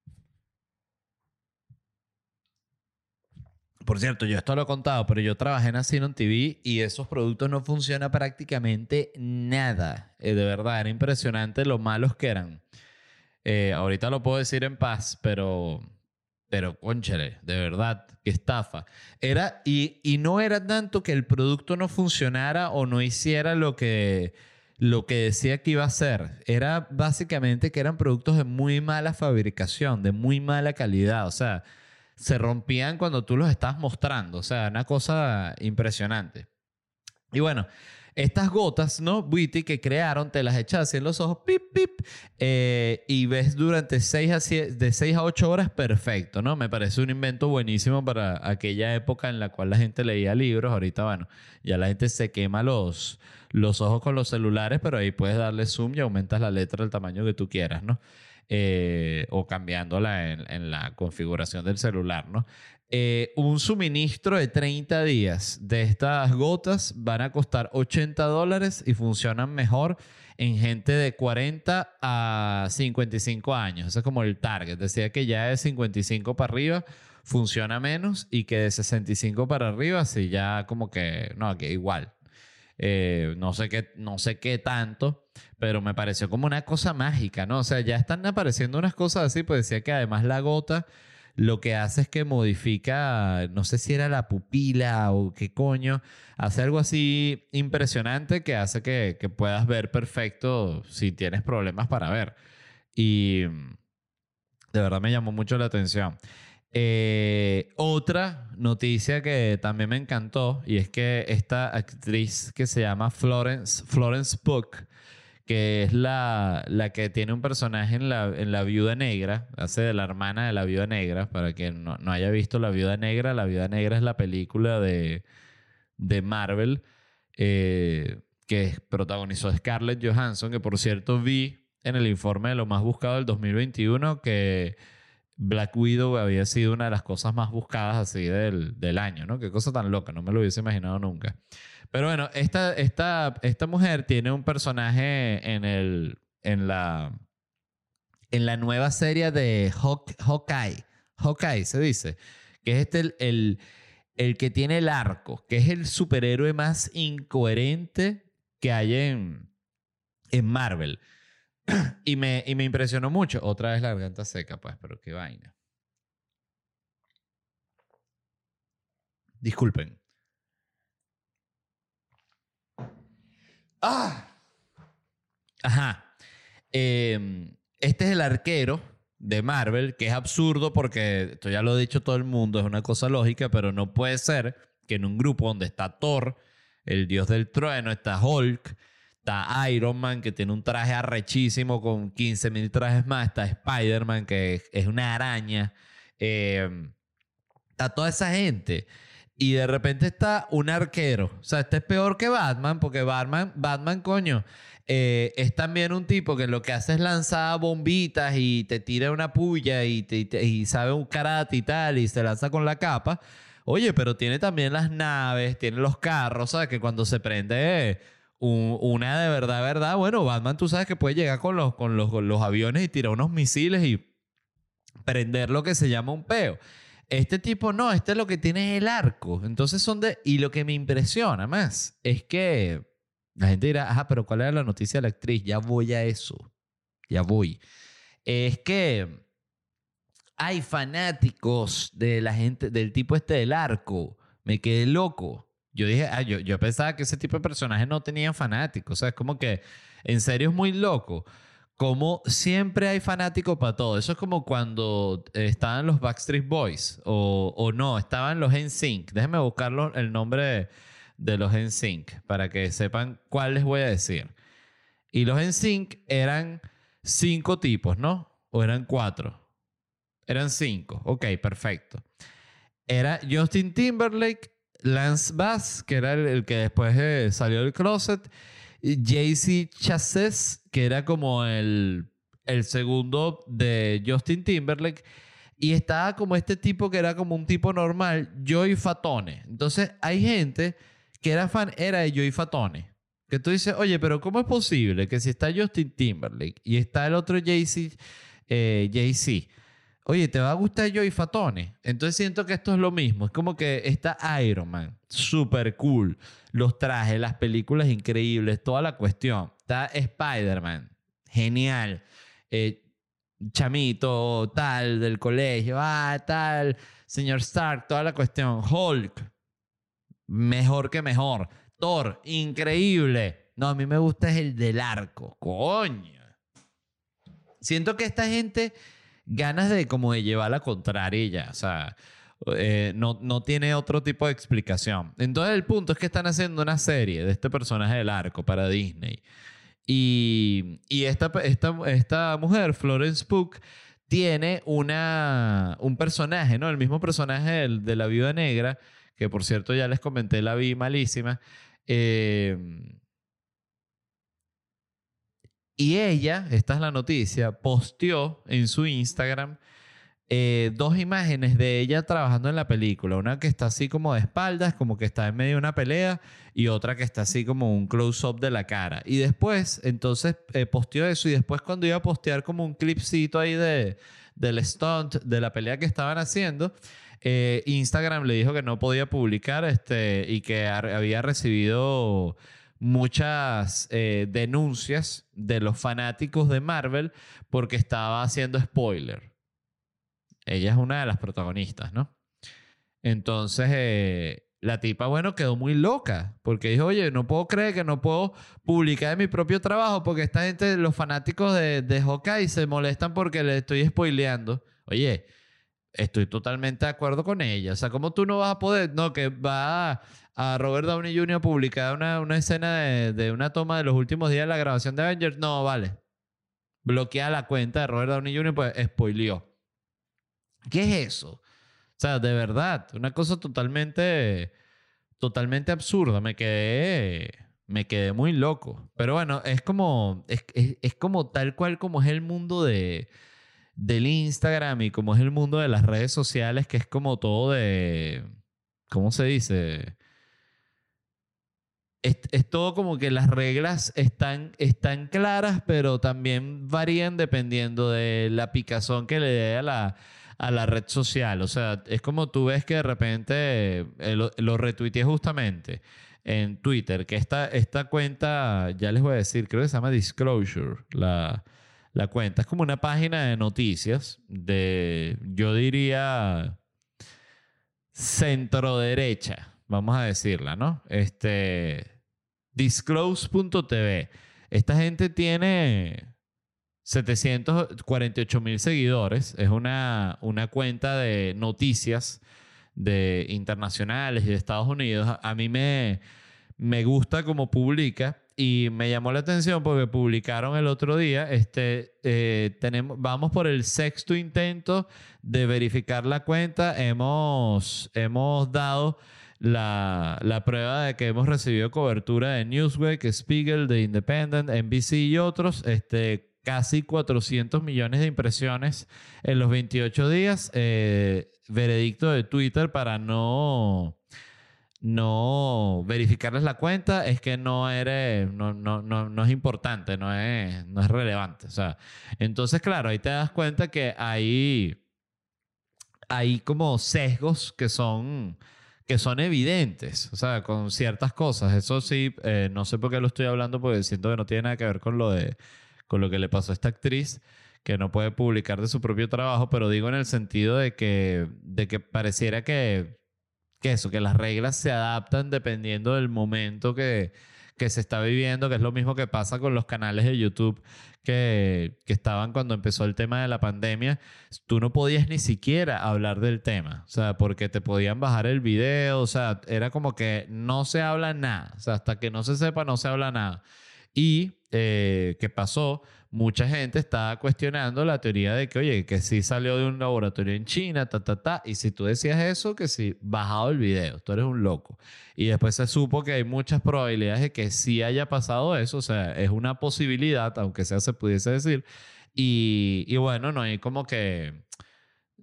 Por cierto, yo esto lo he contado, pero yo trabajé en Asylum TV y esos productos no funcionan prácticamente nada. De verdad, era impresionante lo malos que eran. Ahorita lo puedo decir en paz, pero cónchale, de verdad, qué estafa. Y no era tanto que el producto no funcionara o no hiciera lo que decía que iba a hacer. Era básicamente que eran productos de muy mala fabricación, de muy mala calidad. O sea, se rompían cuando tú los estabas mostrando. O sea, una cosa impresionante. Y bueno, estas gotas, ¿no? Witty que crearon, te las echas así en los ojos, pip, pip, y ves durante de 6 a 8 horas, perfecto, ¿no? Me parece un invento buenísimo para aquella época en la cual la gente leía libros. Ahorita, bueno, ya la gente se quema los ojos con los celulares, pero ahí puedes darle zoom y aumentas la letra del tamaño que tú quieras, ¿no? O cambiándola en la configuración del celular, ¿no? Un suministro de 30 días de estas gotas van a costar $80 y funcionan mejor en gente de 40 a 55 años. Ese es como el target. Decía que ya de 55 para arriba funciona menos y que de 65 para arriba sí ya como que, no, que igual. No sé qué tanto, pero me pareció como una cosa mágica, ¿no? O sea, ya están apareciendo unas cosas así, pues decía que además la gota lo que hace es que modifica, no sé si era la pupila o qué coño, hace algo así impresionante que hace que puedas ver perfecto si tienes problemas para ver. Y de verdad me llamó mucho la atención. Otra noticia que también me encantó y es que esta actriz que se llama Florence Pugh, que es la que tiene un personaje en la Viuda Negra, hace de la hermana de la Viuda Negra, para quien no haya visto La Viuda Negra. La Viuda Negra es la película de Marvel que protagonizó Scarlett Johansson, que por cierto vi en el informe de lo más buscado del 2021 que Black Widow había sido una de las cosas más buscadas así del año, ¿no? Qué cosa tan loca, no me lo hubiese imaginado nunca. Pero bueno, esta mujer tiene un personaje en la nueva serie de Hawkeye. Hawkeye se dice, que es el que tiene el arco, que es el superhéroe más incoherente que hay en Marvel. Y me impresionó mucho. Otra vez la garganta seca, pues, pero qué vaina. Disculpen. ¡Ah! Ajá. Este es el arquero de Marvel, que es absurdo porque, esto ya lo ha dicho todo el mundo, es una cosa lógica, pero no puede ser que en un grupo donde está Thor, el dios del trueno, está Hulk, está Iron Man, que tiene un traje arrechísimo con 15,000 trajes más, está Spider-Man, que es una araña, está toda esa gente. Y de repente está un arquero. O sea, este es peor que Batman, porque Batman, coño, es también un tipo que lo que hace es lanzar bombitas y te tira una puya y sabe un karate y tal, y se lanza con la capa. Oye, pero tiene también las naves, tiene los carros, ¿sabes? Que cuando se prende una de verdad, bueno, Batman tú sabes que puede llegar con los aviones y tirar unos misiles y prender lo que se llama un peo. Este tipo no, este lo que tiene es el arco. Entonces y lo que me impresiona más es que la gente dirá, ajá, pero ¿cuál era la noticia de la actriz? Ya voy a eso. Ya voy. Es que hay fanáticos de la gente, del tipo este del arco. Me quedé loco. Yo dije, yo pensaba que ese tipo de personajes no tenían fanáticos. O sea, es como que en serio es muy loco. Como siempre hay fanáticos para todo. Eso es como cuando estaban los Backstreet Boys o no, estaban los NSYNC. Déjenme buscar el nombre de los NSYNC para que sepan cuál les voy a decir. Y los NSYNC eran 5 tipos, ¿no? ¿O eran 4? Eran 5. Ok, perfecto. Era Justin Timberlake, Lance Bass, que era el que después salió del closet, Jay-Z Chasez, que era como el segundo de Justin Timberlake, Y estaba como este tipo que era como un tipo normal, Joey Fatone. Entonces hay gente que era fan, era de Joey Fatone. Que tú dices, oye, pero ¿cómo es posible que si está Justin Timberlake y está el otro Jay-Z, oye, ¿te va a gustar Joey Fatone? Entonces siento que esto es lo mismo. Es como que está Iron Man, súper cool. Los trajes, las películas increíbles, toda la cuestión. Está Spider-Man, genial. Chamito, tal, del colegio, tal, señor Stark, toda la cuestión. Hulk, mejor que mejor. Thor, increíble. No, a mí me gusta es el del arco. Coño. Siento que esta gente ganas de como de llevar la contraria y ya. O sea, no tiene otro tipo de explicación. Entonces el punto es que están haciendo una serie de este personaje del arco para Disney. Y esta mujer, Florence Pugh, tiene un personaje, ¿no? El mismo personaje de la Viuda Negra, que por cierto ya les comenté, la vi malísima. Y ella, esta es la noticia, posteó en su Instagram dos imágenes de ella trabajando en la película. Una que está así como de espaldas, como que está en medio de una pelea, y otra que está así como un close-up de la cara. Y después, entonces, posteó eso, y después cuando iba a postear como un clipcito ahí del stunt, de la pelea que estaban haciendo, Instagram le dijo que no podía publicar y que había recibido muchas denuncias de los fanáticos de Marvel porque estaba haciendo spoiler. Ella es una de las protagonistas, ¿no? Entonces, la tipa, bueno, quedó muy loca porque dijo, oye, no puedo creer que no puedo publicar de mi propio trabajo porque esta gente, los fanáticos de Hawkeye se molestan porque le estoy spoileando. Oye, estoy totalmente de acuerdo con ella. O sea, ¿cómo tú no vas a poder? No, que va a Robert Downey Jr. a publicar una escena de una toma de los últimos días de la grabación de Avengers. No, vale. Bloquea la cuenta de Robert Downey Jr. pues spoileó. ¿Qué es eso? O sea, de verdad, una cosa totalmente absurda. Me quedé muy loco. Pero bueno, es como tal cual como es el mundo del Instagram y como es el mundo de las redes sociales, que es como todo ¿cómo se dice? Es todo como que las reglas están claras, pero también varían dependiendo de la picazón que le dé a la red social. O sea, es como tú ves que de repente lo retuiteé justamente en Twitter, que esta cuenta, ya les voy a decir, creo que se llama Disclosure, la cuenta. Es como una página de noticias yo diría, centro derecha, vamos a decirla, ¿no? Disclose.tv. Esta gente tiene 748,000 seguidores. Es una cuenta de noticias internacionales y de Estados Unidos. A mí me gusta cómo publica y me llamó la atención porque publicaron el otro día, vamos por el sexto intento de verificar la cuenta. Hemos dado la prueba de que hemos recibido cobertura de Newsweek, Spiegel, The Independent, NBC y otros. Casi 400 millones de impresiones en los 28 días. Veredicto de Twitter para no verificarles la cuenta es que no es importante, no es relevante. O sea, entonces, claro, ahí te das cuenta que hay como sesgos que son evidentes, o sea, con ciertas cosas. Eso sí, no sé por qué lo estoy hablando porque siento que no tiene nada que ver con lo que le pasó a esta actriz, que no puede publicar de su propio trabajo, pero digo en el sentido de que pareciera que las reglas se adaptan dependiendo del momento que se está viviendo, que es lo mismo que pasa con los canales de YouTube que estaban cuando empezó el tema de la pandemia. Tú no podías ni siquiera hablar del tema, o sea, porque te podían bajar el video, o sea, era como que no se habla nada, o sea, hasta que no se sepa no se habla nada. Y, ¿qué pasó? Mucha gente estaba cuestionando la teoría de que, oye, que sí salió de un laboratorio en China, y si tú decías eso, que sí, bajado el video, tú eres un loco. Y después se supo que hay muchas probabilidades de que sí haya pasado eso, o sea, es una posibilidad, aunque sea se pudiese decir. Y bueno, no hay como que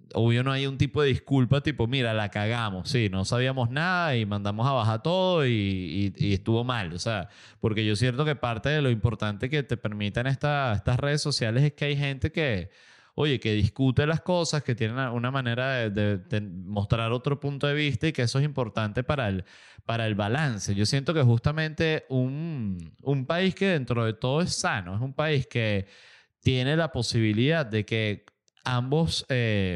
obvio no hay un tipo de disculpa tipo, mira, la cagamos, sí, no sabíamos nada y mandamos a bajar todo y estuvo mal. O sea, porque yo siento que parte de lo importante que te permiten estas redes sociales es que hay gente que, oye, que discute las cosas, que tienen una manera de mostrar otro punto de vista y que eso es importante para el balance. Yo siento que justamente un país que dentro de todo es sano, es un país que tiene la posibilidad de que ambos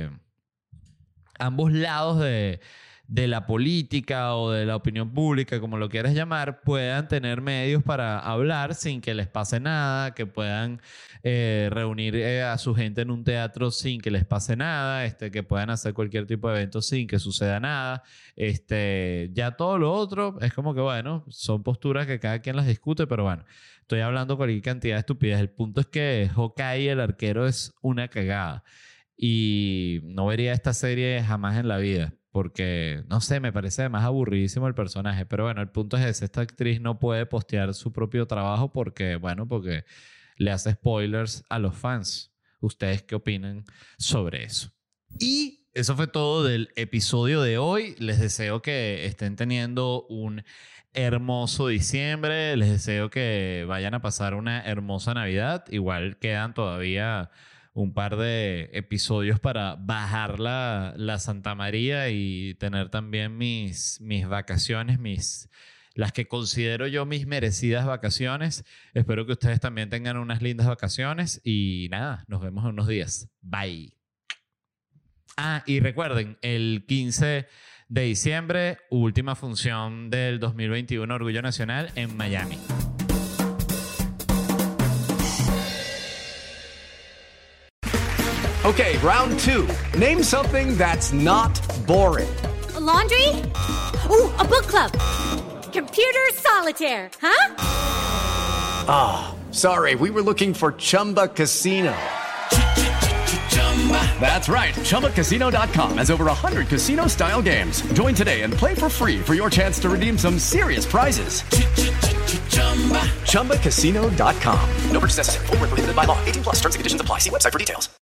lados de la política o de la opinión pública, como lo quieras llamar, puedan tener medios para hablar sin que les pase nada, que puedan reunir a su gente en un teatro sin que les pase nada, que puedan hacer cualquier tipo de evento sin que suceda nada. Ya todo lo otro es como que, bueno, son posturas que cada quien las discute, pero bueno, estoy hablando cualquier cantidad de estupidez. El punto es que Hawkeye, el arquero, es una cagada. Y no vería esta serie jamás en la vida. Porque, no sé, me parece además aburridísimo el personaje. Pero bueno, el punto es ese. Esta actriz no puede postear su propio trabajo porque le hace spoilers a los fans. ¿Ustedes qué opinan sobre eso? Y eso fue todo del episodio de hoy. Les deseo que estén teniendo un hermoso diciembre. Les deseo que vayan a pasar una hermosa Navidad. Igual quedan todavía un par de episodios para bajar la Santa María y tener también mis vacaciones, las que considero yo mis merecidas vacaciones. Espero que ustedes también tengan unas lindas vacaciones y nada, nos vemos en unos días. Bye. Y recuerden, el 15 de diciembre, última función del 2021 Orgullo Nacional en Miami. Okay, round 2. Name something that's not boring. A laundry? Ooh, a book club. Computer solitaire, huh? Sorry, we were looking for Chumba Casino. That's right. ChumbaCasino.com has over 100 casino-style games. Join today and play for free for your chance to redeem some serious prizes. ChumbaCasino.com. No purchase necessary. Void where prohibited by law. 18+ terms and conditions apply. See website for details.